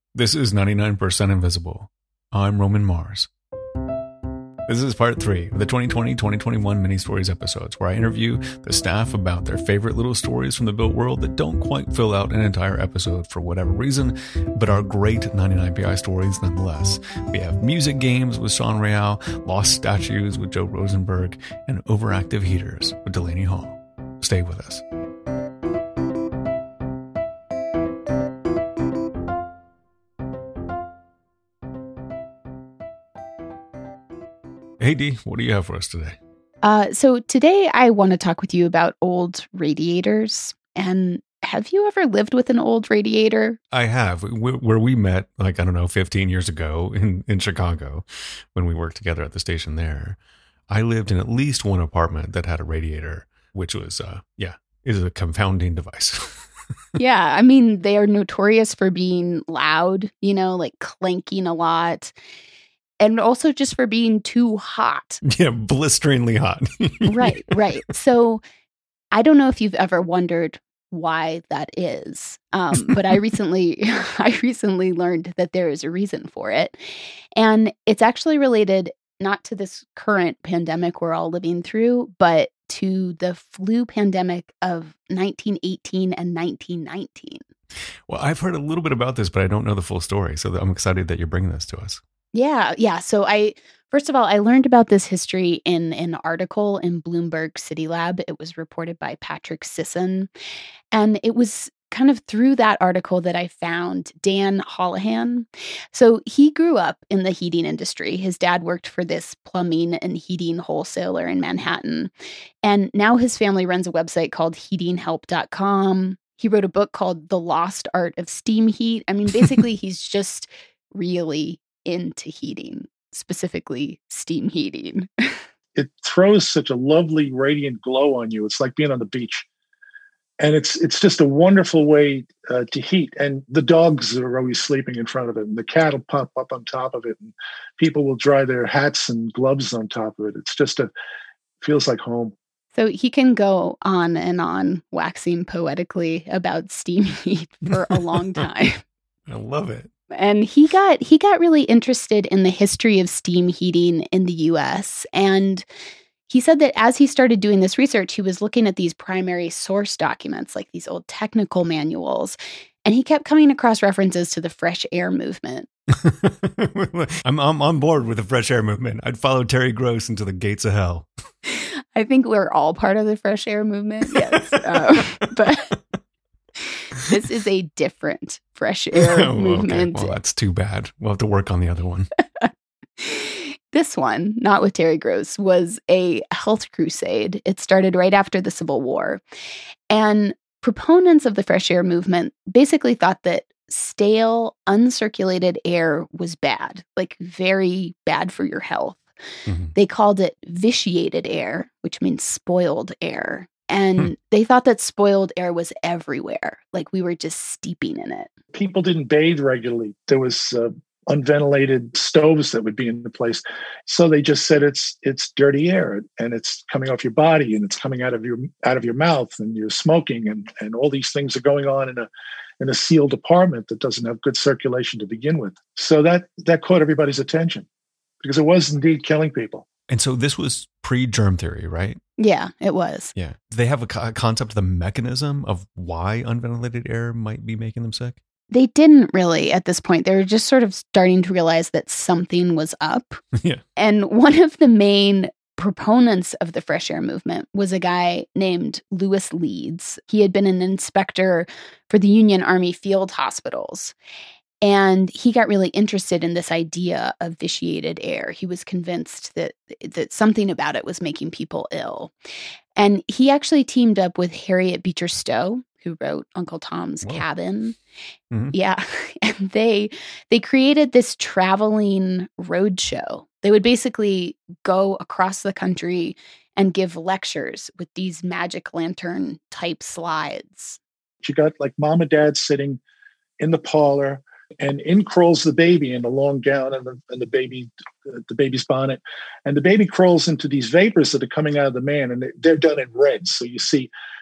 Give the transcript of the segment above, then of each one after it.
This is 99% Invisible. I'm Roman Mars. This is part 3 of the 2020-2021 mini-stories episodes, where I interview the staff about their favorite little stories from the built world that don't quite fill out an entire episode for whatever reason, but are great 99PI stories nonetheless. We have music games with Sean Real, lost statues with Joe Rosenberg, and overactive heaters with Delaney Hall. Stay with us. Hey Dee, what do you have for us today? So today I want to talk with you about old radiators. And have you ever lived with an old radiator? I have. Where we met, 15 years ago in Chicago, when we worked together at the station there, I lived in at least one apartment that had a radiator, which was, is a confounding device. Yeah, I mean, they are notorious for being loud, like clanking a lot. And also just for being too hot. Yeah, blisteringly hot. Right. So I don't know if you've ever wondered why that is. But I recently learned that there is a reason for it. And it's actually related not to this current pandemic we're all living through, but to the flu pandemic of 1918 and 1919. Well, I've heard a little bit about this, but I don't know the full story. So I'm excited that you're bringing this to us. Yeah. So first of all, I learned about this history in an article in Bloomberg City Lab. It was reported by Patrick Sisson. And it was kind of through that article that I found Dan Holohan. So he grew up in the heating industry. His dad worked for this plumbing and heating wholesaler in Manhattan. And now his family runs a website called heatinghelp.com. He wrote a book called The Lost Art of Steam Heat. I mean, basically, he's just really into heating, specifically steam heating. It throws such a lovely radiant glow on you. It's like being on the beach. And it's just a wonderful way to heat. And the dogs are always sleeping in front of it, and the cat will pop up on top of it, and people will dry their hats and gloves on top of it. It's just feels like home. So he can go on and on waxing poetically about steam heat for a long time. I love it. And he got really interested in the history of steam heating in the US. And he said that as he started doing this research, he was looking at these primary source documents, like these old technical manuals. And he kept coming across references to the fresh air movement. I'm on board with the fresh air movement. I'd follow Terry Gross into the gates of hell. I think we're all part of the fresh air movement. Yes. But this is a different fresh air movement. Okay. Well, that's too bad. We'll have to work on the other one. This one, not with Terry Gross, was a health crusade. It started right after the Civil War. And proponents of the fresh air movement basically thought that stale, uncirculated air was bad, like very bad for your health. Mm-hmm. They called it vitiated air, which means spoiled air. And they thought that spoiled air was everywhere, like we were just steeping in it. People didn't bathe regularly. There was unventilated stoves that would be in the place. So they just said it's dirty air, and it's coming off your body, and it's coming out of your mouth, and you're smoking, and all these things are going on in a sealed apartment that doesn't have good circulation to begin with. So that caught everybody's attention, because it was indeed killing people. And so this was pre-germ theory, right? Yeah, it was. Yeah. Do they have a concept of the mechanism of why unventilated air might be making them sick? They didn't really at this point. They were just sort of starting to realize that something was up. Yeah. And one of the main proponents of the fresh air movement was a guy named Lewis Leeds. He had been an inspector for the Union Army field hospitals. And he got really interested in this idea of vitiated air. He was convinced that something about it was making people ill. And he actually teamed up with Harriet Beecher Stowe, who wrote Uncle Tom's Cabin. Mm-hmm. Yeah. And they created this traveling road show. They would basically go across the country and give lectures with these magic lantern type slides. You got like mom and dad sitting in the parlor, and in crawls the baby in a long gown and the baby's bonnet. And the baby crawls into these vapors that are coming out of the man, and they're done in red. So you see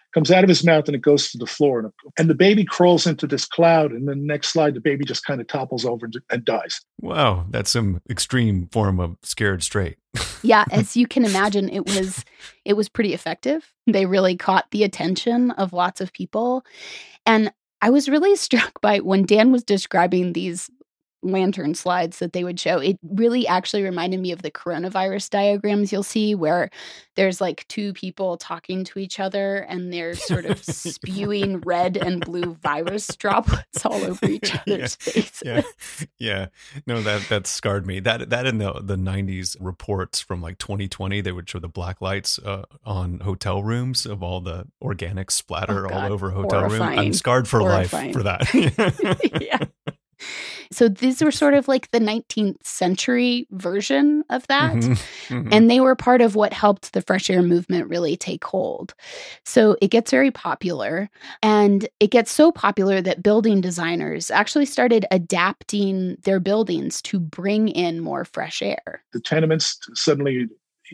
comes out of his mouth and it goes to the floor. And the baby crawls into this cloud. And then the next slide, the baby just kind of topples over and dies. Wow. That's some extreme form of scared straight. Yeah. As you can imagine, it was pretty effective. They really caught the attention of lots of people. And I was really struck by when Dan was describing these lantern slides that they would show, it really actually reminded me of the coronavirus diagrams you'll see where there's like two people talking to each other and they're sort of spewing red and blue virus droplets all over each other's faces. Yeah. No, that scarred me. That in the 90s reports from like 2020, they would show the black lights on hotel rooms of all the organic splatter all over hotel rooms. I'm scarred for life for that. Yeah. So these were sort of like the 19th century version of that. Mm-hmm. Mm-hmm. And they were part of what helped the fresh air movement really take hold. So it gets very popular. And it gets so popular that building designers actually started adapting their buildings to bring in more fresh air. The tenements suddenly,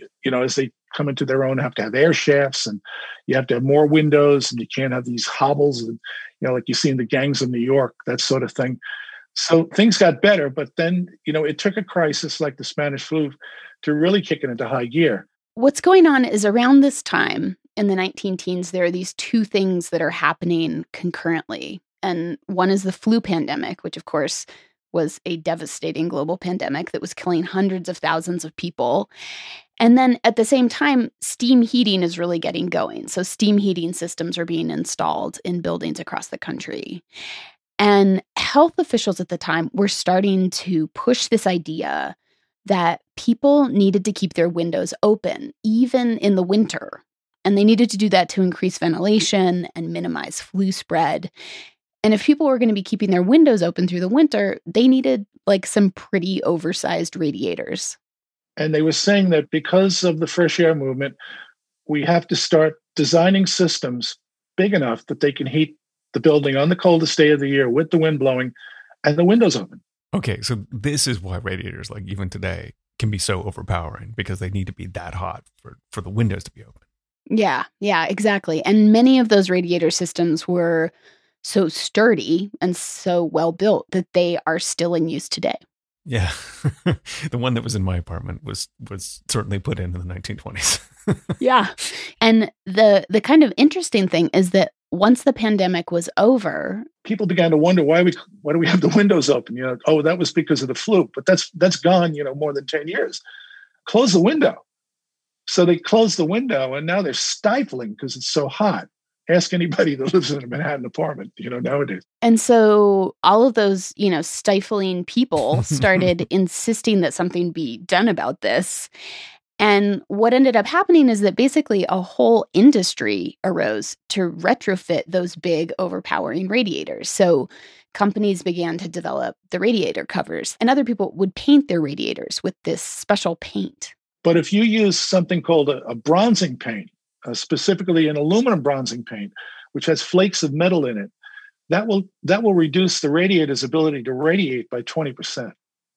as they come into their own, have to have air shafts, and you have to have more windows, and you can't have these hobbles, and like you see in the gangs of New York, that sort of thing. So things got better, but then, it took a crisis like the Spanish flu to really kick it into high gear. What's going on is around this time in the 19-teens, there are these two things that are happening concurrently. And one is the flu pandemic, which of course was a devastating global pandemic that was killing hundreds of thousands of people. And then at the same time, steam heating is really getting going. So steam heating systems are being installed in buildings across the country. And health officials at the time were starting to push this idea that people needed to keep their windows open, even in the winter. And they needed to do that to increase ventilation and minimize flu spread. And if people were going to be keeping their windows open through the winter, they needed like some pretty oversized radiators. And they were saying that because of the fresh air movement, we have to start designing systems big enough that they can heat the building on the coldest day of the year with the wind blowing and the windows open. Okay, so this is why radiators, like even today, can be so overpowering, because they need to be that hot for the windows to be open. Yeah, exactly. And many of those radiator systems were so sturdy and so well built that they are still in use today. Yeah. The one that was in my apartment was certainly put in the 1920s. Yeah. And the kind of interesting thing is that once the pandemic was over, people began to wonder why do we have the windows open? That was because of the flu, but that's gone, more than 10 years. Close the window. So they closed the window, and now they're stifling because it's so hot. Ask anybody that lives in a Manhattan apartment, nowadays. And so all of those, stifling people started insisting that something be done about this. And what ended up happening is that basically a whole industry arose to retrofit those big overpowering radiators. So companies began to develop the radiator covers, and other people would paint their radiators with this special paint. But if you use something called a bronzing paint, specifically an aluminum bronzing paint, which has flakes of metal in it, that will reduce the radiator's ability to radiate by 20%.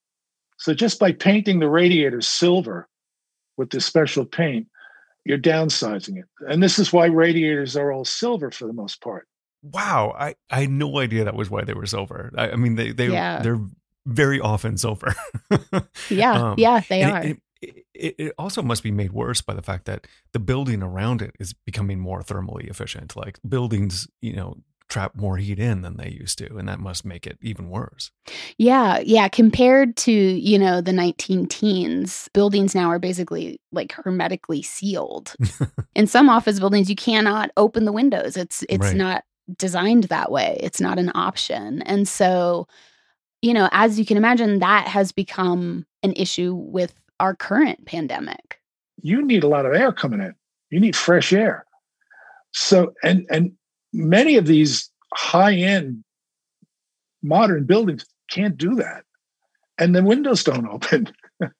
So just by painting the radiator silver with this special paint, you're downsizing it. And this is why radiators are all silver for the most part. Wow. I had no idea that was why they were silver. I mean, they're very often silver. They are. It also must be made worse by the fact that the building around it is becoming more thermally efficient. Like buildings, trap more heat in than they used to, and that must make it even worse. Yeah. Compared to, the 19-teens, buildings now are basically like hermetically sealed. In some office buildings, you cannot open the windows. It's right. Not designed that way. It's not an option. And so, as you can imagine, that has become an issue with our current pandemic. You need a lot of air coming in. You need fresh air. So, and many of these high-end modern buildings can't do that. And the windows don't open.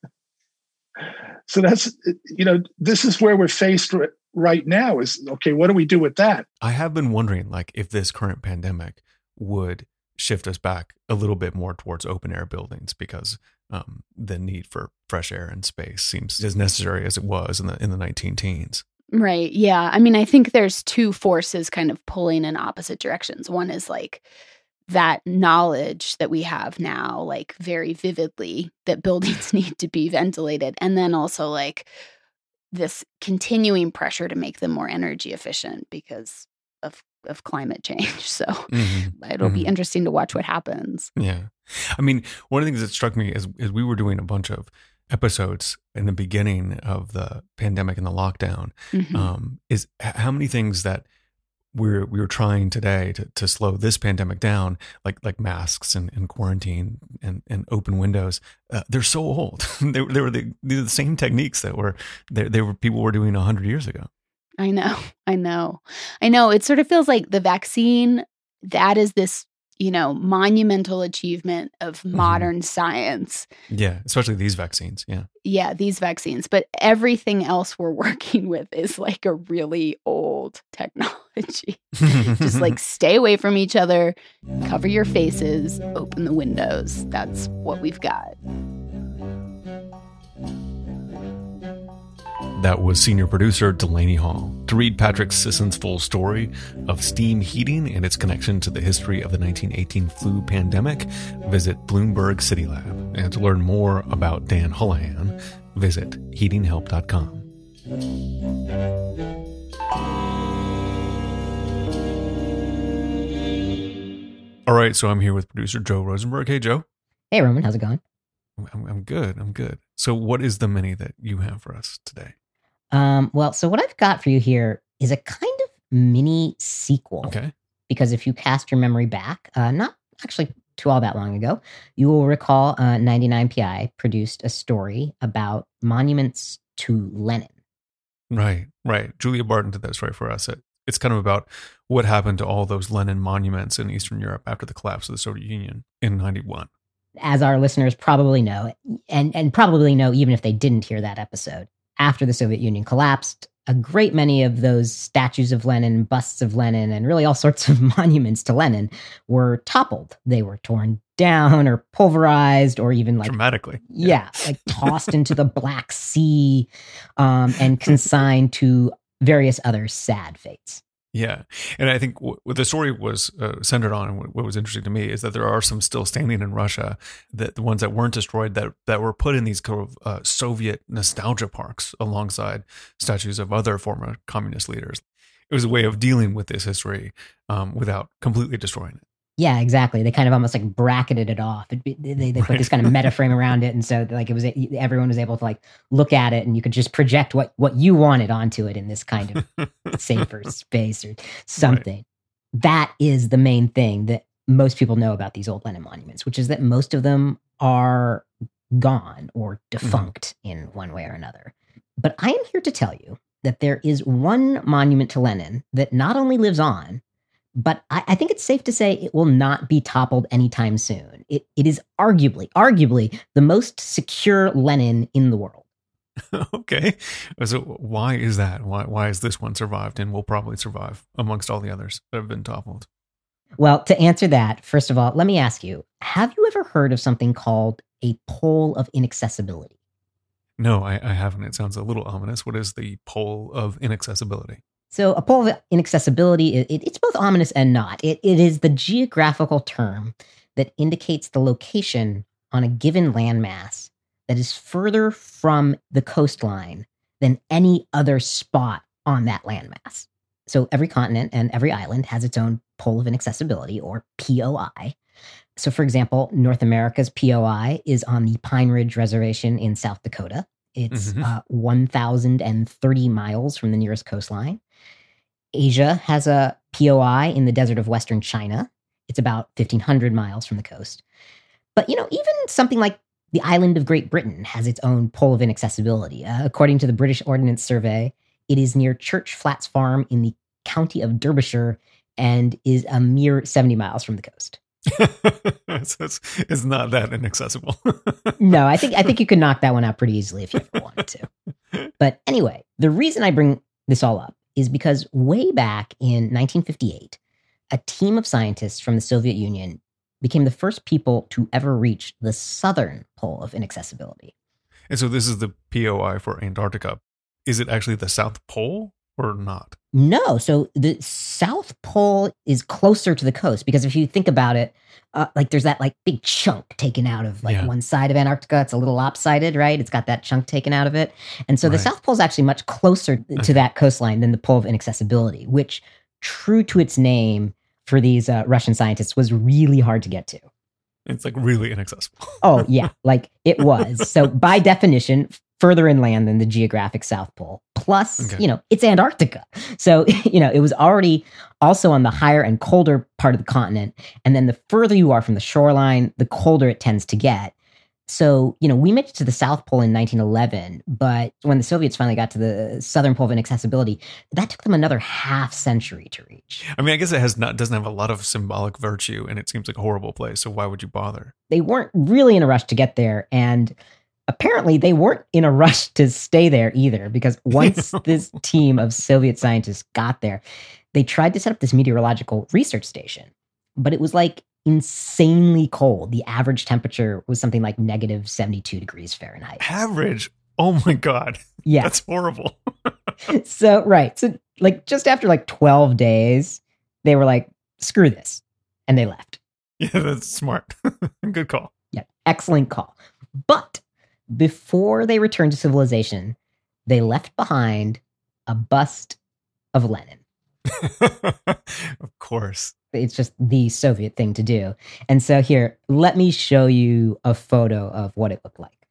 So that's, this is where we're faced right now is, okay, what do we do with that? I have been wondering, like, if this current pandemic would shift us back a little bit more towards open air buildings, because the need for fresh air and space seems as necessary as it was in the 19-teens. Right. Yeah. I mean, I think there's two forces kind of pulling in opposite directions. One is like that knowledge that we have now, like very vividly, that buildings need to be ventilated. And then also like this continuing pressure to make them more energy efficient because of climate change. So it'll be interesting to watch what happens. Yeah. I mean, one of the things that struck me is we were doing a bunch of episodes in the beginning of the pandemic and the lockdown, is how many things that we were trying today to slow this pandemic down, like masks and quarantine and open windows. They're so old. they were the same techniques that were people were doing 100 years ago. I know. It sort of feels like the vaccine, that is this, monumental achievement of modern science. Yeah, especially these vaccines. Yeah. Yeah, these vaccines. But everything else we're working with is like a really old technology. Just like stay away from each other, cover your faces, open the windows. That's what we've got. That was senior producer Delaney Hall. To read Patrick Sisson's full story of steam heating and its connection to the history of the 1918 flu pandemic, visit Bloomberg City Lab. And to learn more about Dan Holohan, visit heatinghelp.com. All right, so I'm here with producer Joe Rosenberg. Hey, Joe. Hey, Roman. How's it going? I'm good. So what is the mini that you have for us today? So what I've got for you here is a kind of mini sequel. Okay. Because if you cast your memory back, not actually too all that long ago, you will recall 99PI produced a story about monuments to Lenin. Right. Julia Barton did that story for us. It's kind of about what happened to all those Lenin monuments in Eastern Europe after the collapse of the Soviet Union in 91. As our listeners probably know, and probably know even if they didn't hear that episode, after the Soviet Union collapsed, a great many of those statues of Lenin, busts of Lenin, and really all sorts of monuments to Lenin were toppled. They were torn down or pulverized or even like... dramatically. Yeah, like tossed into the Black Sea and consigned to various other sad fates. Yeah. And I think what the story was centered on, and what was interesting to me, is that there are some still standing in Russia, that the ones that weren't destroyed, that were put in these kind of Soviet nostalgia parks alongside statues of other former communist leaders. It was a way of dealing with this history without completely destroying it. Yeah, exactly. They kind of almost like bracketed it off. They put this kind of meta frame around it, and so like everyone was able to like look at it, and you could just project what you wanted onto it in this kind of safer space or something. Right. That is the main thing that most people know about these old Lenin monuments, which is that most of them are gone or defunct in one way or another. But I am here to tell you that there is one monument to Lenin that not only lives on, but I think it's safe to say it will not be toppled anytime soon. It is arguably the most secure Lenin in the world. Okay. So why is that? Why has this one survived and will probably survive amongst all the others that have been toppled? Well, to answer that, first of all, let me ask you, have you ever heard of something called a pole of inaccessibility? No, I haven't. It sounds a little ominous. What is the pole of inaccessibility? So a pole of inaccessibility, it's both ominous and not. It is the geographical term that indicates the location on a given landmass that is further from the coastline than any other spot on that landmass. So every continent and every island has its own pole of inaccessibility, or POI. So for example, North America's POI is on the Pine Ridge Reservation in South Dakota. It's 1,030 miles from the nearest coastline. Asia has a POI in the desert of Western China. It's about 1,500 miles from the coast. But, even something like the island of Great Britain has its own pole of inaccessibility. According to the British Ordnance Survey, it is near Church Flats Farm in the county of Derbyshire and is a mere 70 miles from the coast. It's not that inaccessible. No, I think you could knock that one out pretty easily if you ever wanted to. But anyway, the reason I bring this all up is because way back in 1958, a team of scientists from the Soviet Union became the first people to ever reach the southern pole of inaccessibility. And so this is the POI for Antarctica. Is it actually the South Pole, or not? No. So the South Pole is closer to the coast because if you think about it, like there's that like big chunk taken out of like one side of Antarctica. It's a little lopsided, right? It's got that chunk taken out of it. And so the South Pole is actually much closer to that coastline than the Pole of Inaccessibility, which, true to its name for these Russian scientists, was really hard to get to. It's like really inaccessible. Oh, yeah, like it was. So by definition, further inland than the geographic South Pole. Plus, it's Antarctica. So, it was already also on the higher and colder part of the continent. And then the further you are from the shoreline, the colder it tends to get. So, we made it to the South Pole in 1911, but when the Soviets finally got to the southern pole of inaccessibility, that took them another half century to reach. I mean, I guess it doesn't have a lot of symbolic virtue, and it seems like a horrible place. So why would you bother? They weren't really in a rush to get there, and apparently they weren't in a rush to stay there either, because once this team of Soviet scientists got there, they tried to set up this meteorological research station, but it was like insanely cold. The average temperature was something like negative 72 degrees Fahrenheit. Average? Oh my God. Yeah. That's horrible. So like just after like 12 days, they were like, screw this. And they left. Yeah, that's smart. Good call. Yeah, excellent call. But before they returned to civilization, they left behind a bust of Lenin. Of course. It's just the Soviet thing to do. And so here, let me show you a photo of what it looked like.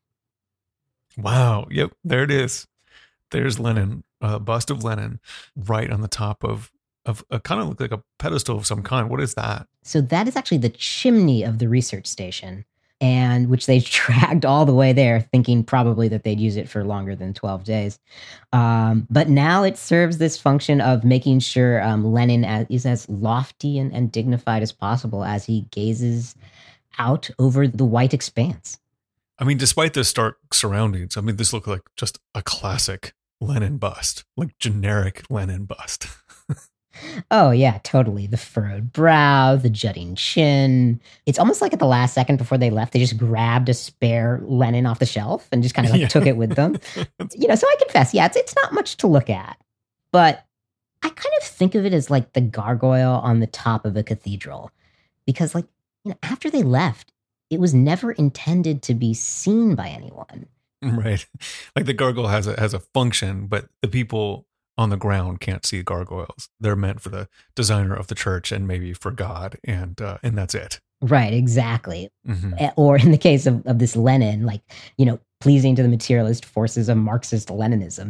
Wow. Yep. There it is. There's Lenin, a bust of Lenin right on the top of a kind of look like a pedestal of some kind. What is that? So that is actually the chimney of the research station, and which they dragged all the way there, thinking probably that they'd use it for longer than 12 days. But now it serves this function of making sure Lenin is as lofty and dignified as possible as he gazes out over the white expanse. I mean, despite the stark surroundings, I mean, this looked like just a classic Lenin bust, like generic Lenin bust. Oh, yeah, totally. The furrowed brow, the jutting chin. It's almost like at the last second before they left, they just grabbed a spare Lenin off the shelf and just kind of like took it with them. So I confess, it's not much to look at. But I kind of think of it as like the gargoyle on the top of a cathedral. Because after they left, it was never intended to be seen by anyone. Right. Like the gargoyle has a function, but the people on the ground can't see gargoyles. They're meant for the designer of the church and maybe for God, and that's it. Right, exactly. Mm-hmm. Or in the case of this Lenin, pleasing to the materialist forces of Marxist Leninism.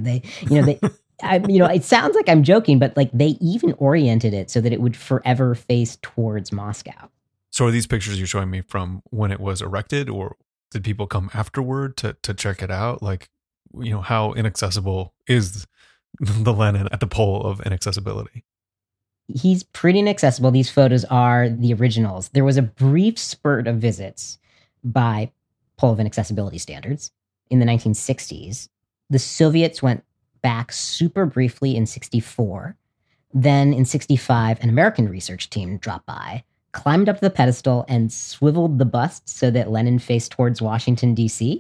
It sounds like I'm joking, but they even oriented it so that it would forever face towards Moscow. So are these pictures you're showing me from when it was erected, or did people come afterward to check it out? How inaccessible is the Lenin at the pole of inaccessibility? He's pretty inaccessible. These photos are the originals. There was a brief spurt of visits by pole of inaccessibility standards in the 1960s. The Soviets went back super briefly in 1964. Then in 1965, an American research team dropped by, climbed up the pedestal, and swiveled the bust so that Lenin faced towards Washington, D.C.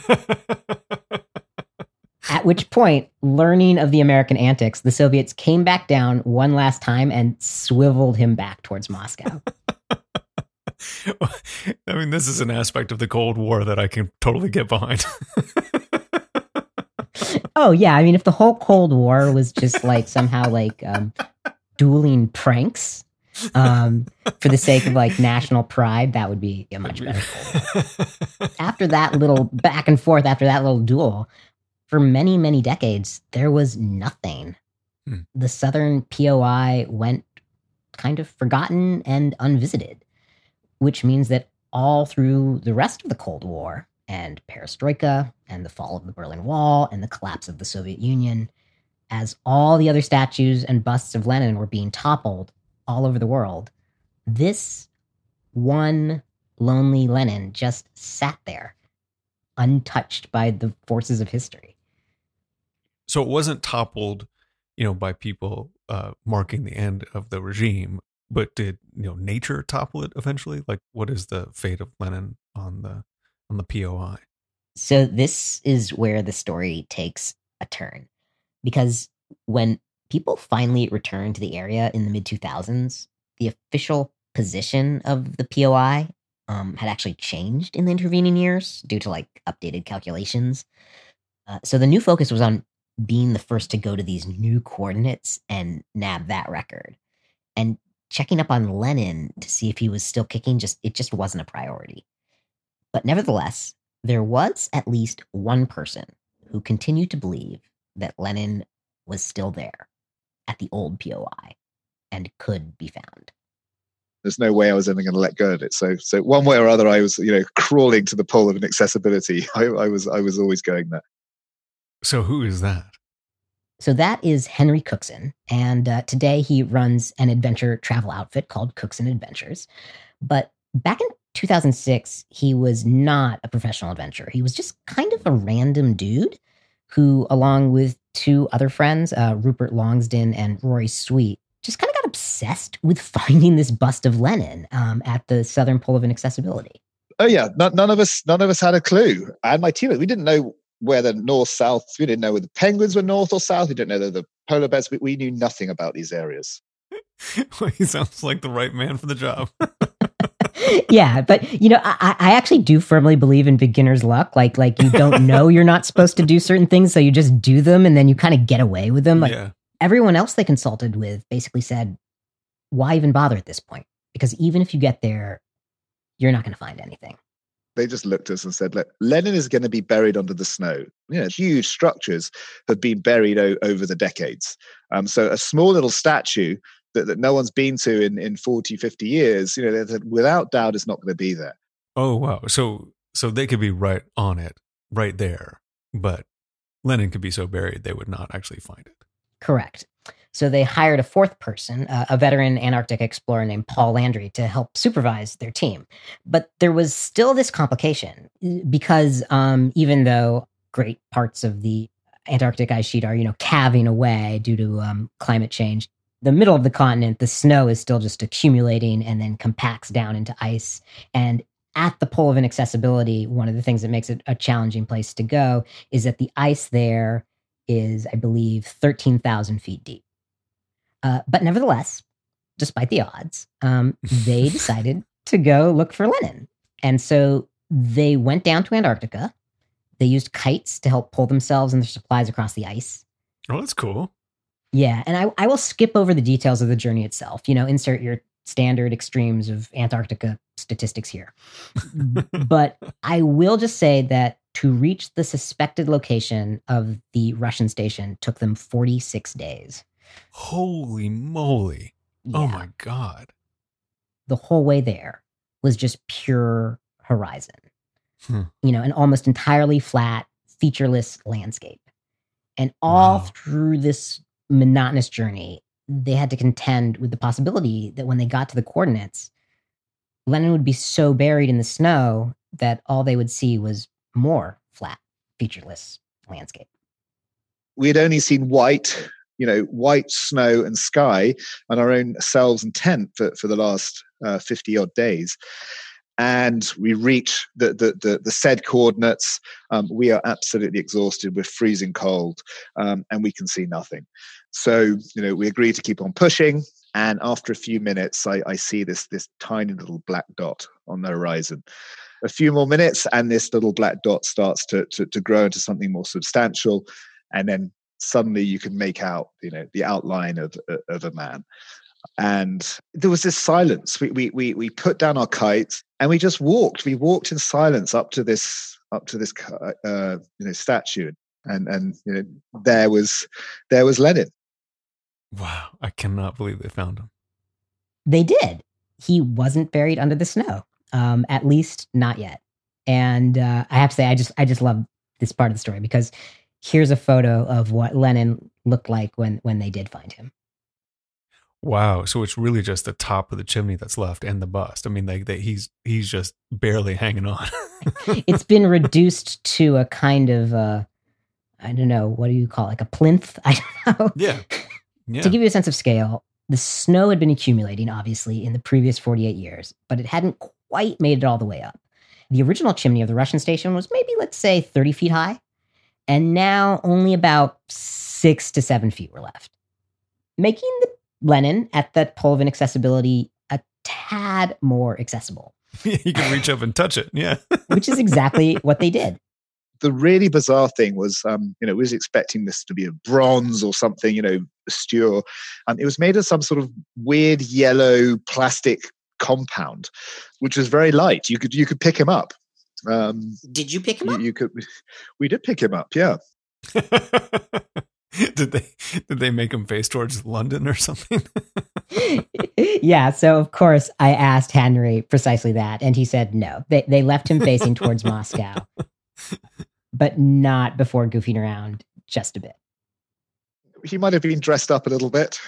At which point, learning of the American antics, the Soviets came back down one last time and swiveled him back towards Moscow. I mean, this is an aspect of the Cold War that I can totally get behind. Oh, yeah. I mean, if the whole Cold War was just somehow dueling pranks for the sake of national pride, that would be a much better Cold War. After that little back and forth, after that little duel, for many, many decades, there was nothing. The Southern POI went kind of forgotten and unvisited, which means that all through the rest of the Cold War and perestroika and the fall of the Berlin Wall and the collapse of the Soviet Union, as all the other statues and busts of Lenin were being toppled all over the world, this one lonely Lenin just sat there, untouched by the forces of history. So it wasn't toppled, by people marking the end of the regime, but did nature topple it eventually? What is the fate of Lenin on the POI? So this is where the story takes a turn, because when people finally returned to the area in the mid-2000s, the official position of the POI had actually changed in the intervening years due to like updated calculations. So the new focus was on being the first to go to these new coordinates and nab that record. And checking up on Lenin to see if he was still kicking, it just wasn't a priority. But nevertheless, there was at least one person who continued to believe that Lenin was still there at the old POI and could be found. There's no way I was ever going to let go of it. So one way or other, I was, crawling to the pole of inaccessibility. I was always going there. So who is that? So that is Henry Cookson, and today he runs an adventure travel outfit called Cookson Adventures. But back in 2006, he was not a professional adventurer. He was just kind of a random dude who, along with two other friends, Rupert Longsdon and Rory Sweet, just kind of got obsessed with finding this bust of Lenin at the southern pole of inaccessibility. Oh yeah, none of us had a clue. And my team, we didn't know where the north-south, we didn't know whether the penguins were north or south. We didn't know the polar bears. We knew nothing about these areas. Well, he sounds like the right man for the job. Yeah, but I actually do firmly believe in beginner's luck. Like you don't know you're not supposed to do certain things, so you just do them, and then you kind of get away with them. Like everyone else they consulted with basically said, "Why even bother at this point? Because even if you get there, you're not going to find anything." They just looked at us and said, look, Lenin is going to be buried under the snow. Huge structures have been buried over the decades. So a small little statue that no one's been to in 40, 50 years, without doubt is not going to be there. Oh, wow. So they could be right on it, right there. But Lenin could be so buried they would not actually find it. Correct. So they hired a fourth person, a veteran Antarctic explorer named Paul Landry, to help supervise their team. But there was still this complication because even though great parts of the Antarctic ice sheet are, calving away due to climate change, the middle of the continent, the snow is still just accumulating and then compacts down into ice. And at the pole of inaccessibility, one of the things that makes it a challenging place to go is that the ice there is, I believe, 13,000 feet deep. But nevertheless, despite the odds, they decided to go look for Lenin. And so they went down to Antarctica. They used kites to help pull themselves and their supplies across the ice. Oh, that's cool. Yeah, and I will skip over the details of the journey itself. Insert your standard extremes of Antarctica statistics here. But I will just say that to reach the suspected location of the Russian station took them 46 days. Holy moly. Yeah. Oh my God. The whole way there was just pure horizon. An almost entirely flat, featureless landscape. And all through this monotonous journey, they had to contend with the possibility that when they got to the coordinates, Lenin would be so buried in the snow that all they would see was more flat, featureless landscape. We had only seen white snow and sky on our own selves and tent for the last 50 odd days. And we reach the said coordinates. We are absolutely exhausted. We're freezing cold, and we can see nothing. So, we agree to keep on pushing. And after a few minutes, I see this tiny little black dot on the horizon. A few more minutes, and this little black dot starts to grow into something more substantial. And then suddenly you can make out, the outline of a man. And there was this silence. We put down our kites and we just walked. We walked in silence up to this statue, and there was Lenin. Wow, I cannot believe they found him. They did. He wasn't buried under the snow, at least not yet. And I have to say, I just love this part of the story because here's a photo of what Lenin looked like when they did find him. Wow. So it's really just the top of the chimney that's left and the bust. I mean, he's just barely hanging on. It's been reduced to a kind of, I don't know, what do you call it? Like a plinth? I don't know. Yeah. To give you a sense of scale, the snow had been accumulating, obviously, in the previous 48 years, but it hadn't quite made it all the way up. The original chimney of the Russian station was maybe, let's say, 30 feet high. And now only about 6 to 7 feet were left. making the Lenin at the pole of inaccessibility a tad more accessible. You can reach up and touch it. Yeah. Which is exactly what they did. The really bizarre thing was, we was expecting this to be a bronze or something, obscure. It was made of some sort of weird yellow plastic compound, which was very light. You could pick him up. Did you pick him up? You could. We did pick him up. Yeah. Did they make him face towards London or something? Yeah. So of course I asked Henry precisely that, and he said no. They left him facing towards Moscow, but not before goofing around just a bit. He might have been dressed up a little bit,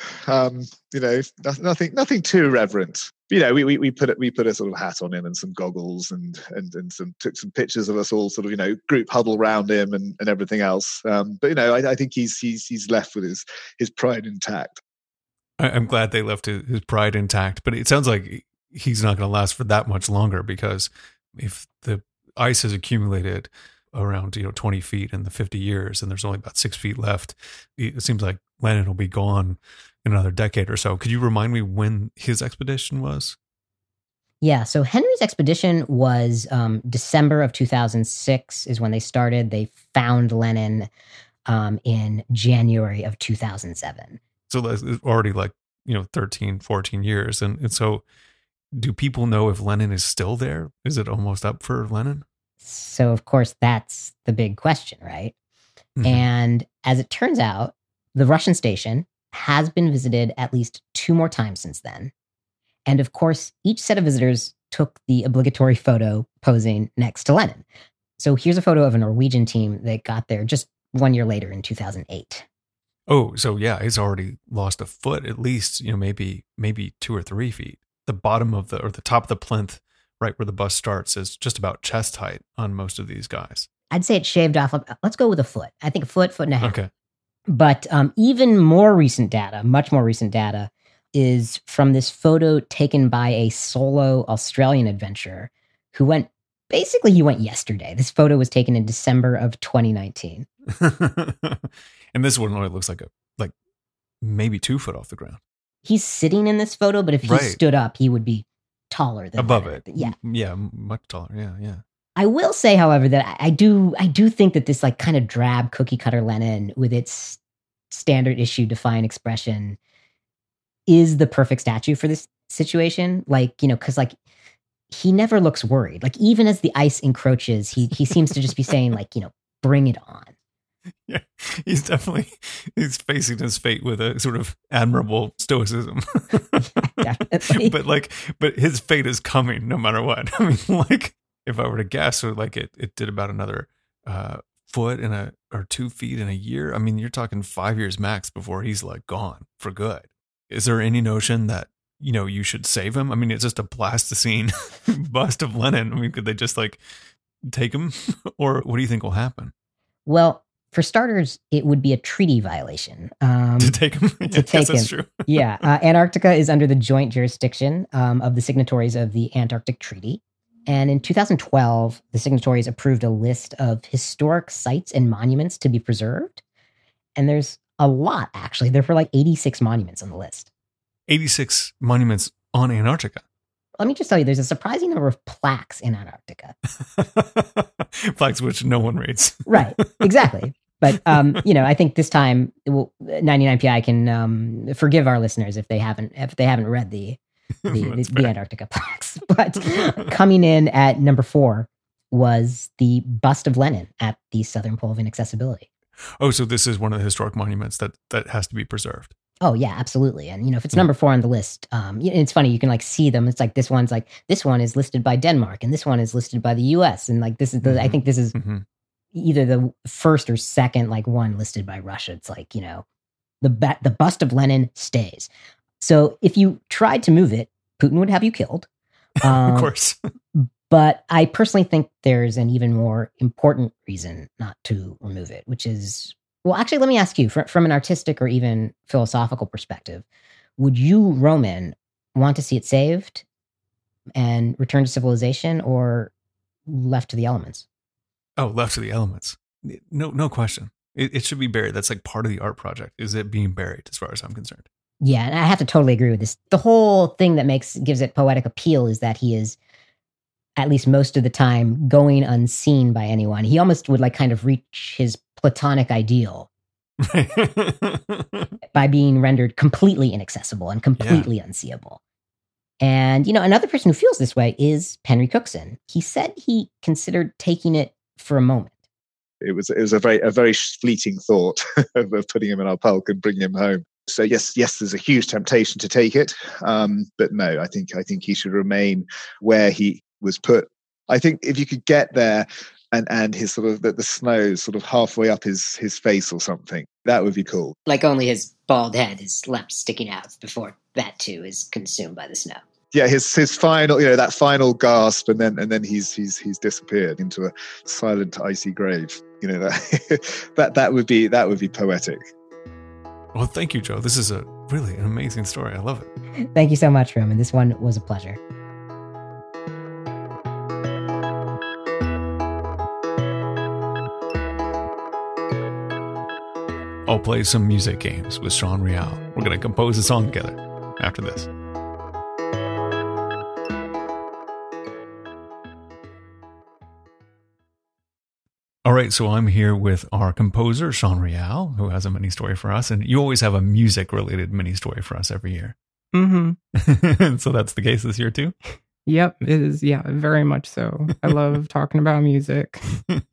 nothing too irreverent. We put a sort of hat on him and some goggles and took some pictures of us all sort of, group huddle around him and everything else. But I think he's left with his pride intact. I'm glad they left his pride intact, but it sounds like he's not going to last for that much longer, because if the ice has accumulated around 20 feet in the 50 years and there's only about 6 feet left, it seems like Lenin will be gone in another decade or so. Could you remind me when his expedition was? Yeah, so Henry's expedition was December of 2006 is when they started. They found Lenin in January of 2007. So that's already 13, 14 years. And so do people know if Lenin is still there? Is it almost up for Lenin? So, of course, that's the big question, right? Mm-hmm. And as it turns out, the Russian station has been visited at least 2 more times since then. And of course, each set of visitors took the obligatory photo posing next to Lenin. So here's a photo of a Norwegian team that got there just 1 year later in 2008. Oh, so yeah, he's already lost a foot, at least, maybe 2 or 3 feet. The bottom of the top of the plinth, right where the bus starts, is just about chest height on most of these guys. I'd say it's shaved off. Let's go with a foot. I think a foot and a half. Okay. But even more recent data, much more recent data, is from this photo taken by a solo Australian adventurer who went yesterday. This photo was taken in December of 2019. And this one only looks like maybe 2 foot off the ground. He's sitting in this photo, but if he stood up, he would be taller than above Leonard. it. Yeah. Yeah, much taller. Yeah. I will say, however, that I do think that this kind of drab cookie cutter Lenin with its standard issue defiant expression is the perfect statue for this situation. Because he never looks worried. Even as the ice encroaches, he seems to just be saying bring it on. Yeah, he's facing his fate with a sort of admirable stoicism. Definitely. But his fate is coming no matter what. I mean, if I were to guess, it did about another foot or 2 feet in a year. I mean, you're talking 5 years max before he's gone for good. Is there any notion that you should save him? I mean, it's just a plasticine bust of Lenin. I mean, could they just take him, or what do you think will happen? Well, for starters, it would be a treaty violation to take him. To take him. That's true. Yeah, Antarctica is under the joint jurisdiction of the signatories of the Antarctic Treaty. And in 2012, the signatories approved a list of historic sites and monuments to be preserved. And there's a lot, actually. There were 86 monuments on the list. 86 monuments on Antarctica? Let me just tell you, there's a surprising number of plaques in Antarctica. Plaques which no one reads. Right, exactly. But, I think this time 99PI can forgive our listeners if they haven't read the Antarctica plaques. But coming in at number 4 was the bust of Lenin at the southern pole of inaccessibility. Oh, so this is one of the historic monuments that has to be preserved. Oh yeah, absolutely. And if it's number 4 on the list, it's funny, you can see them. It's this one's this one is listed by Denmark and this one is listed by the US. And this is I think this is either the first or second one listed by Russia. It's the bust of Lenin stays. So if you tried to move it, Putin would have you killed. Of course. But I personally think there's an even more important reason not to remove it, which is, well, actually, let me ask you, from an artistic or even philosophical perspective, would you, Roman, want to see it saved and returned to civilization, or left to the elements? Oh, left to the elements. No question. It should be buried. That's part of the art project, is it being buried, as far as I'm concerned. Yeah, and I have to totally agree with this. The whole thing that gives it poetic appeal is that he is, at least most of the time, going unseen by anyone. He almost would like kind of reach his platonic ideal by being rendered completely inaccessible and completely unseeable. And, another person who feels this way is Henry Cookson. He said he considered taking it for a moment. It was a very fleeting thought of putting him in our pulk and bringing him home. So yes, there's a huge temptation to take it, but no, I think he should remain where he was put. I think if you could get there and his sort of the snow sort of halfway up his face or something, that would be cool. Like only his bald head is left sticking out before that too is consumed by the snow. Yeah, his final, that final gasp, and then he's disappeared into a silent, icy grave. That would be poetic. Well, thank you, Joe. This is really an amazing story. I love it. Thank you so much, Roman. This one was a pleasure. I'll play some music games with Sean Real. We're going to compose a song together after this. All right, so I'm here with our composer, Sean Real, who has a mini story for us. And you always have a music-related mini story for us every year. Mm-hmm. So that's the case this year, too? Yep, it is. Yeah, very much so. I love talking about music.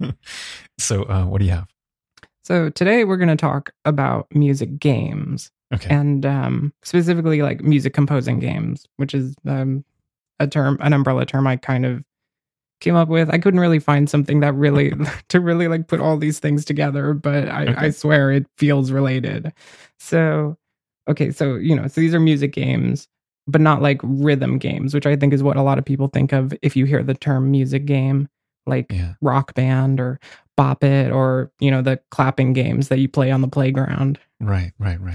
So what do you have? So today we're going to talk about music games. Okay. And specifically like music composing games, which is an umbrella term I kind of came up with. I couldn't really find something that really to really like put all these things together, but I swear it feels related. So so these are music games, but not like rhythm games, which I think is what a lot of people think of if you hear the term music game, like Rock Band or Bop It, or the clapping games that you play on the playground. Right.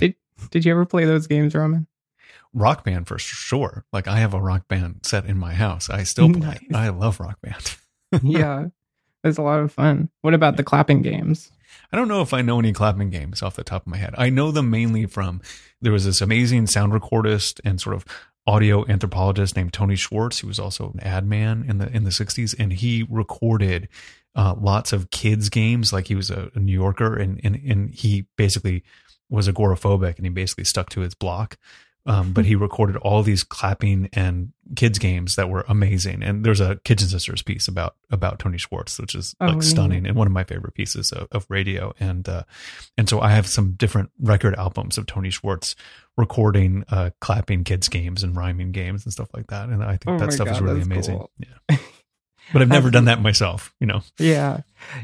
Did you ever play those games, Roman? Rock Band for sure. Like I have a Rock Band set in my house. I still play. Nice. I love Rock Band. Yeah, it's a lot of fun. What about the clapping games? I don't know if I know any clapping games off the top of my head. I know them mainly from, there was this amazing sound recordist and sort of audio anthropologist named Tony Schwartz. He was also an ad man in the 60s, and he recorded lots of kids games. Like he was a New Yorker, and he basically was agoraphobic, and he basically stuck to his block. But he recorded all these clapping and kids games that were amazing. And there's a Kitchen Sisters piece about Tony Schwartz, which is stunning and one of my favorite pieces of radio. And so I have some different record albums of Tony Schwartz recording clapping kids games and rhyming games and stuff like that. And I think that stuff is really amazing. Cool. Yeah. But I've never done that myself, Yeah.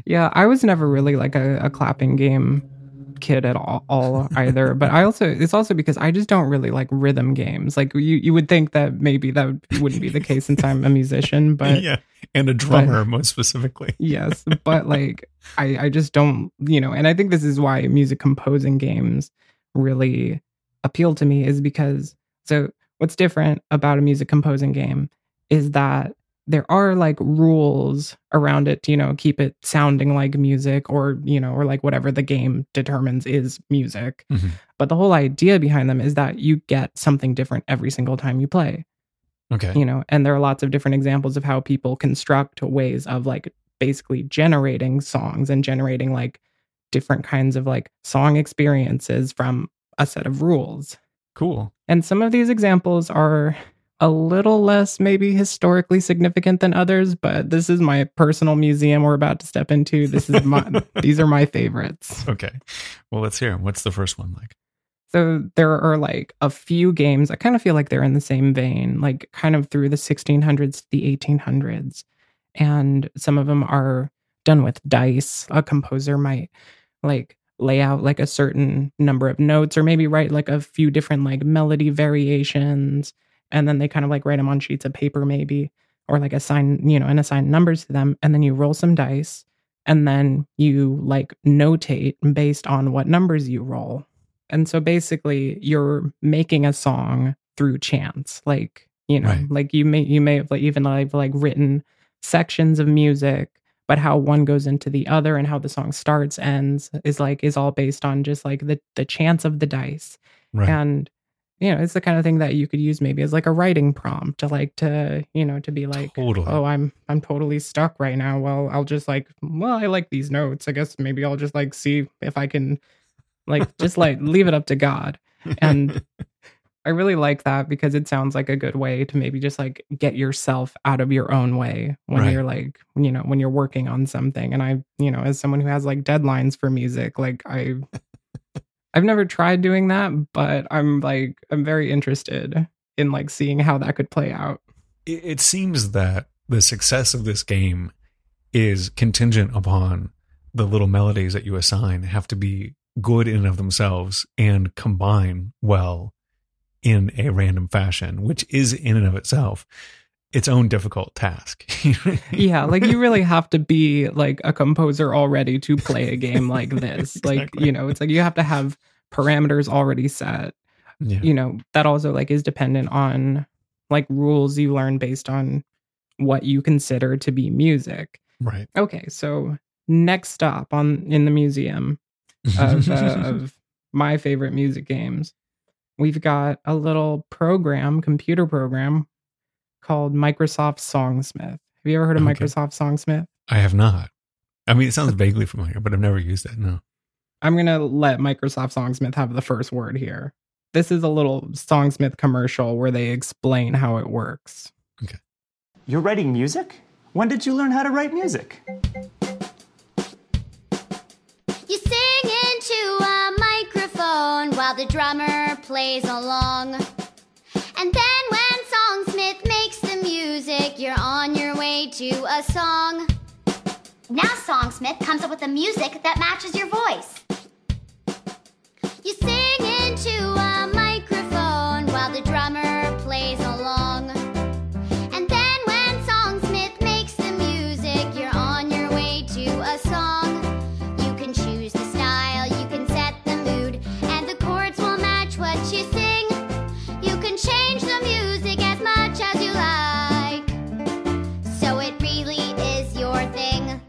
I was never really like a clapping game kid at all either, but it's also because I just don't really like rhythm games. Like you would think that maybe that wouldn't be the case since I'm a musician, but and a drummer most specifically. Yes, but like I just don't, and I think this is why music composing games really appeal to me, is because what's different about a music composing game is that there are like rules around it to, keep it sounding like music, or like whatever the game determines is music. Mm-hmm. But the whole idea behind them is that you get something different every single time you play. Okay. And there are lots of different examples of how people construct ways of like basically generating songs and generating like different kinds of like song experiences from a set of rules. Cool. And some of these examples are a little less maybe historically significant than others, but this is my personal museum we're about to step into. These are my favorites. Okay. Well, let's hear them. What's the first one like? So there are like a few games. I kind of feel like they're in the same vein, like kind of through the 1600s to the 1800s. And some of them are done with dice. A composer might like lay out like a certain number of notes, or maybe write like a few different like melody variations. And then they kind of like write them on sheets of paper maybe, or like assign numbers to them. And then you roll some dice, and then you like notate based on what numbers you roll. And so basically you're making a song through chance. Like, right. Like you may have like even like written sections of music, but how one goes into the other and how the song starts, ends is all based on just like the chance of the dice. Right. And it's the kind of thing that you could use maybe as like a writing prompt to be like, Totally. oh, I'm totally stuck right now. Well, I'll just I like these notes. I guess maybe I'll just like see if I can like just like leave it up to God. And I really like that because it sounds like a good way to maybe just like get yourself out of your own way when Right. you're like, when you're working on something. And I, as someone who has like deadlines for music, like I've never tried doing that, but I'm very interested in like seeing how that could play out. It seems that the success of this game is contingent upon the little melodies that you assign have to be good in and of themselves and combine well in a random fashion, which is in and of itself its own difficult task. Yeah, like you really have to be like a composer already to play a game like this. Exactly. Like, it's like you have to have parameters already set. Yeah. That also like is dependent on like rules you learn based on what you consider to be music. Right. Okay, so next stop in the museum of my favorite music games, we've got a little computer program called Microsoft Songsmith. Have you ever heard of Okay. Microsoft Songsmith? I have not. I mean, it sounds vaguely familiar, but I've never used that. No. I'm going to let Microsoft Songsmith have the first word here. This is a little Songsmith commercial where they explain how it works. You're writing music? When did you learn how to write music? You sing into a microphone while the drummer plays along. And then when Songsmith makes the music, you're on your way to a song. Now Songsmith comes up with the music that matches your voice. You sing into a microphone while the drummer plays along. And then when Songsmith makes the music, you're on your way to a song. You can choose the style, you can set the mood, and the chords will match what you sing. You can change the music as much as you like. So it really is your thing.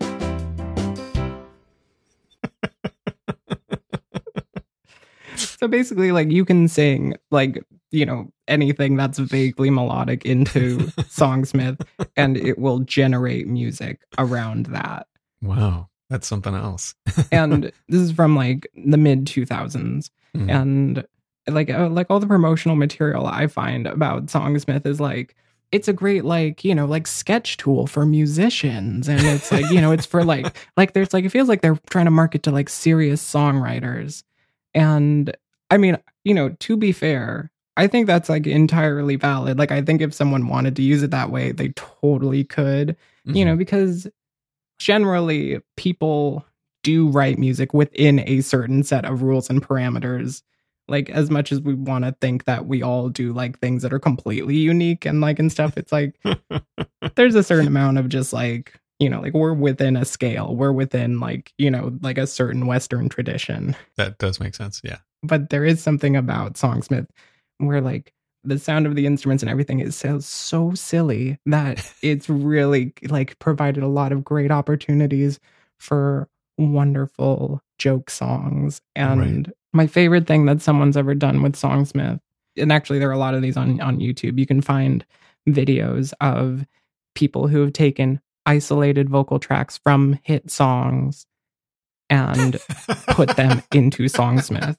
So basically, like, you can sing, like, anything that's vaguely melodic into Songsmith, and it will generate music around that. Wow. That's something else. And this is from, like, the mid-2000s. Mhm. And, like all the promotional material I find about Songsmith is, like, it's a great, like, sketch tool for musicians. And it's, like, it's for, like, there's, like, it feels like they're trying to market to, like, serious songwriters. And I mean, to be fair, I think that's like entirely valid. Like, I think if someone wanted to use it that way, they totally could, because generally people do write music within a certain set of rules and parameters. Like, as much as we want to think that we all do like things that are completely unique and like and stuff, it's like there's a certain amount of just like, like we're within a scale. We're within like, like a certain Western tradition. That does make sense. Yeah. But there is something about Songsmith where like the sound of the instruments and everything is so silly that it's really like provided a lot of great opportunities for wonderful joke songs. And my favorite thing that someone's ever done with Songsmith, and actually there are a lot of these on YouTube, you can find videos of people who have taken isolated vocal tracks from hit songs and put them into Songsmith.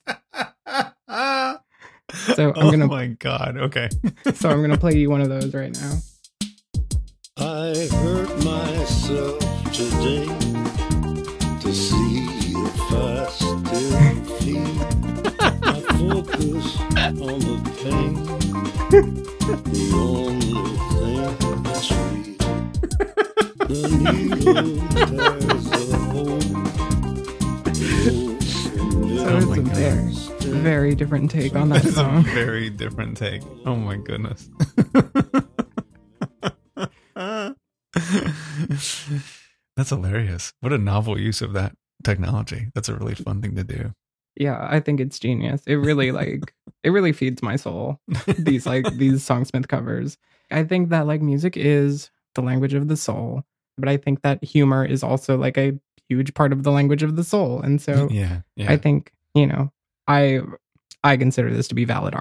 So oh my God. Okay. So I'm going to play you one of those right now. I hurt myself today to see if I still feel. I focus on the pain, the only thing that's real. The needle has a hole. So it's a very different take on that That's song. a very different take. Oh my goodness. That's hilarious. What a novel use of that technology. That's a really fun thing to do. Yeah, I think it's genius. It really it really feeds my soul. These Songsmith covers. I think that like music is the language of the soul, but I think that humor is also like a huge part of the language of the soul. And so yeah. I think, I consider this to be valid art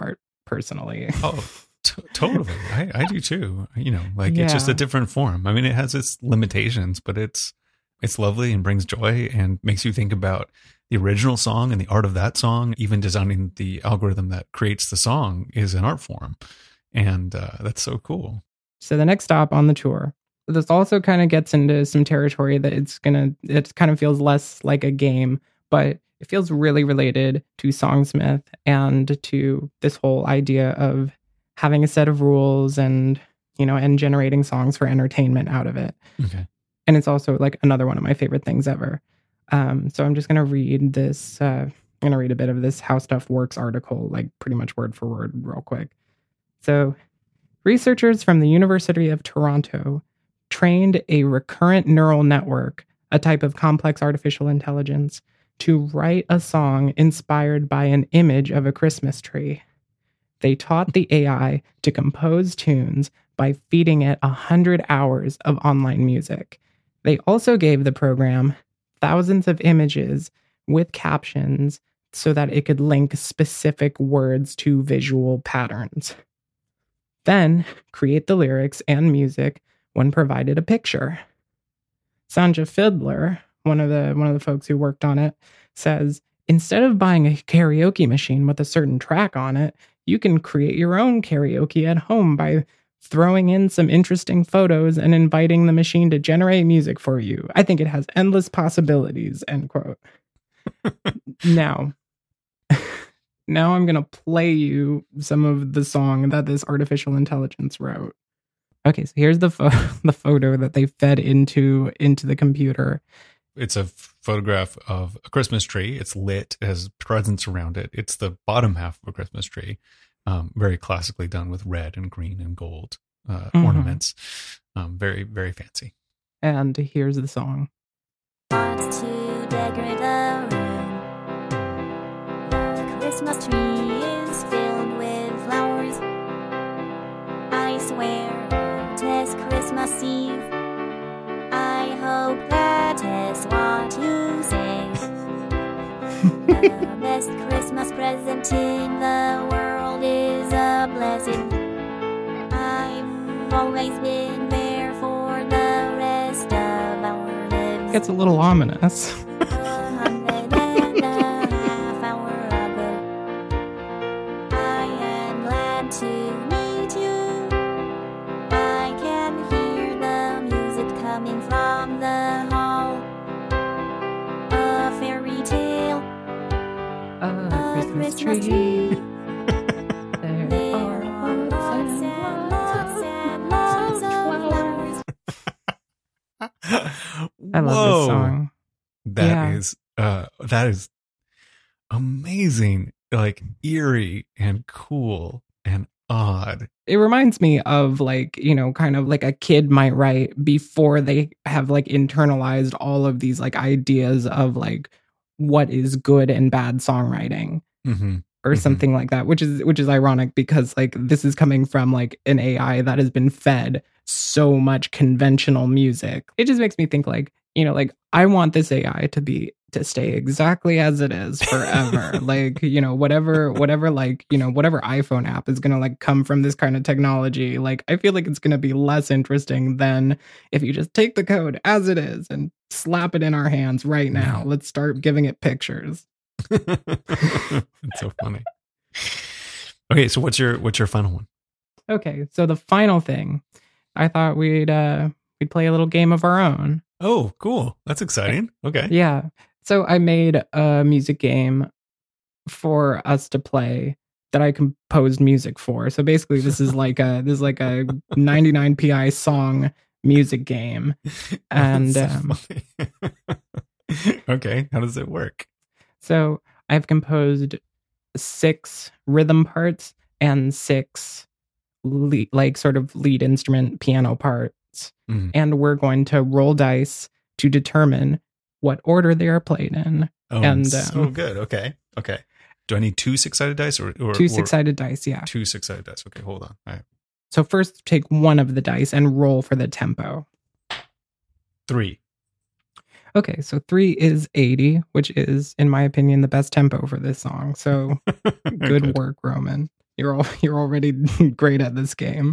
personally. Oh, totally. I do too. It's just a different form. I mean, it has its limitations, but it's lovely and brings joy and makes you think about the original song and the art of that song. Even designing the algorithm that creates the song is an art form. And that's so cool. So the next stop on the tour, this also kind of gets into some territory that it kind of feels less like a game, but it feels really related to Songsmith and to this whole idea of having a set of rules and generating songs for entertainment out of it. Okay. And it's also like another one of my favorite things ever. So I'm just going to read this. I'm going to read a bit of this How Stuff Works article, like pretty much word for word real quick. So researchers from the University of Toronto trained a recurrent neural network, a type of complex artificial intelligence, to write a song inspired by an image of a Christmas tree. They taught the AI to compose tunes by feeding it 100 hours of online music. They also gave the program thousands of images with captions so that it could link specific words to visual patterns. Then create the lyrics and music when provided a picture. Sanja Fiedler, one of the folks who worked on it, says, instead of buying a karaoke machine with a certain track on it, you can create your own karaoke at home by throwing in some interesting photos and inviting the machine to generate music for you. I think it has endless possibilities, end quote. Now I'm going to play you some of the song that this artificial intelligence wrote. Okay, so here's the photo that they fed into the computer. It's a photograph of a Christmas tree. It's lit, it has presents around it. It's the bottom half of a Christmas tree, very classically done with red and green and gold ornaments. Very, very fancy. And here's the song. Wants to decorate the room. The Christmas tree is filled with flowers. I swear it is Christmas Eve. I hope that is what you say. The best Christmas present in the world is a blessing. I've always been there for the rest of our lives. Gets a little ominous. 1.5 hours ago, I am glad to meet you. I can hear the music coming from the hall. A fairy tale, A Christmas tree. There are lots and lots and lots of flowers. I love this song. That is amazing. Like eerie and cool and odd. It reminds me of kind of like a kid might write before they have internalized all of these ideas of what is good and bad songwriting. Mm-hmm. Or something like that, which is ironic because this is coming from an AI that has been fed so much conventional music. It just makes me think I want this AI to stay exactly as it is forever. Whatever iPhone app is gonna come from this kind of technology. I feel like it's gonna be less interesting than if you just take the code as it is and slap it in our hands right now. Let's start giving it pictures. It's so funny. Okay, so what's your final one? Okay, so the final thing, I thought we'd play a little game of our own. Oh, cool. That's exciting. Okay. Yeah. So I made a music game for us to play that I composed music for. So basically this is like a 99 song music game. And okay, how does it work? So I've composed 6 rhythm parts and 6 lead instrument piano parts. Mm. And we're going to roll dice to determine what order they are played in. Oh, and so good. Okay. Do I need 2 6-sided dice or 2 6-sided dice? Yeah. 2 6-sided dice. Okay, hold on. All right. So first take one of the dice and roll for the tempo. 3. Okay, so 3 is 80, which is, in my opinion, the best tempo for this song. So good work, Roman. You're already great at this game.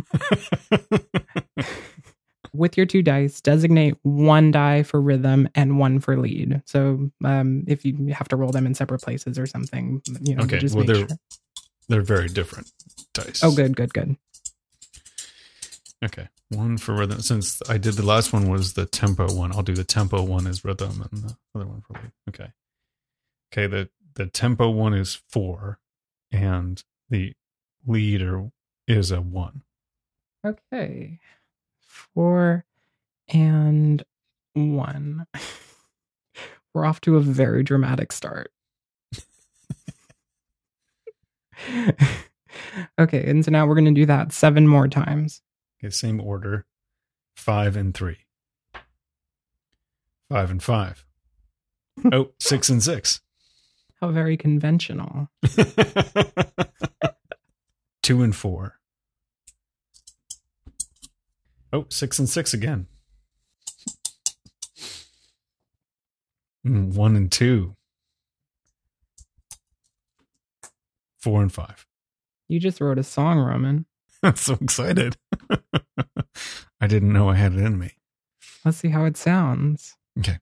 With your 2 dice, designate 1 die for rhythm and 1 for lead. So if you have to roll them in separate places or something, Okay, just well, make sure. they're very different dice. Oh, good. Okay, 1 for rhythm. Since I did the last one was the tempo one, I'll do the tempo one as rhythm and the other one for lead. Okay, the tempo one is 4, and the leader is a 1. Okay. 4 and 1. We're off to a very dramatic start. Okay, and so now we're going to do that 7 more times. Okay, same order. 5 and 3. 5 and 5. Oh, 6 and 6. How very conventional. 2 and 4. Oh, 6 and 6 again. 1 and 2. 4 and 5. You just wrote a song, Roman. I'm so excited. I didn't know I had it in me. Let's see how it sounds. Okay.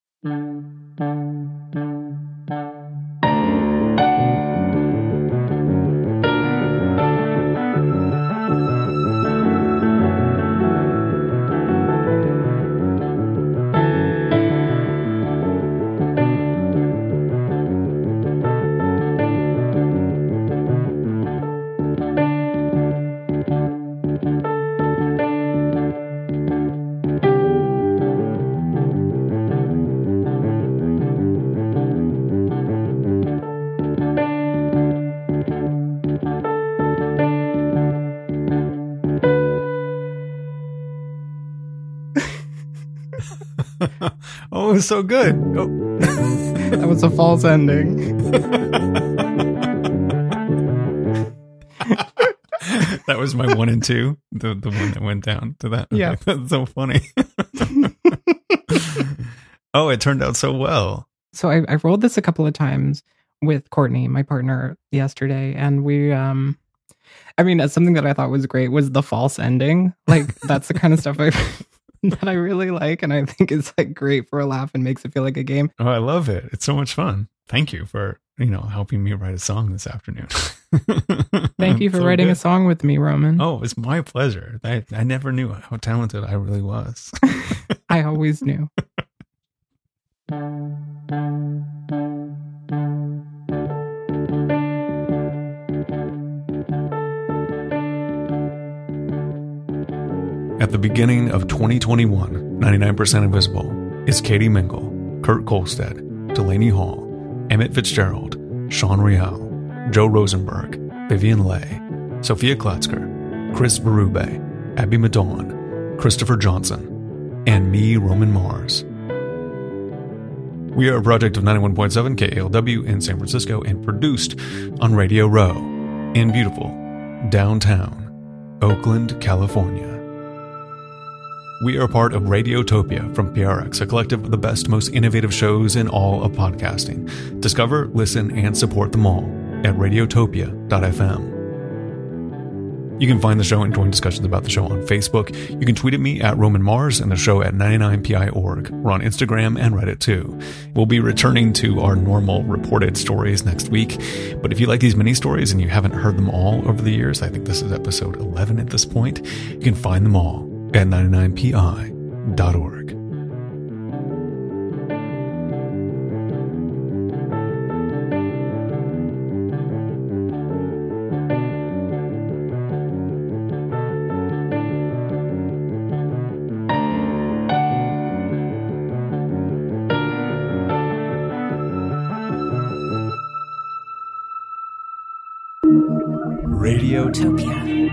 Oh, it was so good. Oh. That was a false ending. That was my 1 and 2, the one that went down to that. Yeah. That's so funny. Oh, it turned out so well. So I rolled this a couple of times with Courtney, my partner, yesterday, and we that's something that I thought was great was the false ending. Like that's the kind of stuff that I really like, and I think is like great for a laugh and makes it feel like a game. Oh, I love it. It's so much fun. Thank you for, helping me write a song this afternoon. Thank you for writing a song with me, Roman. Oh, it's my pleasure. I never knew how talented I really was. I always knew. At the beginning of 2021, 99% Invisible is Katie Mingle, Kurt Kolstad, Delaney Hall, Emmett Fitzgerald, Sean Rial, Joe Rosenberg, Vivian Leigh, Sophia Klatzker, Chris Berube, Abby Madon, Christopher Johnson, and me, Roman Mars. We are a project of 91.7 KALW in San Francisco and produced on Radio Row in beautiful downtown Oakland, California. We are part of Radiotopia from PRX, a collective of the best, most innovative shows in all of podcasting. Discover, listen, and support them all at radiotopia.fm. You can find the show and join discussions about the show on Facebook. You can tweet at me at Roman Mars and the show at 99pi.org. We're on Instagram and Reddit too. We'll be returning to our normal reported stories next week. But if you like these mini stories and you haven't heard them all over the years, I think this is episode 11 at this point, you can find them all at 99pi.org. Radiotopia.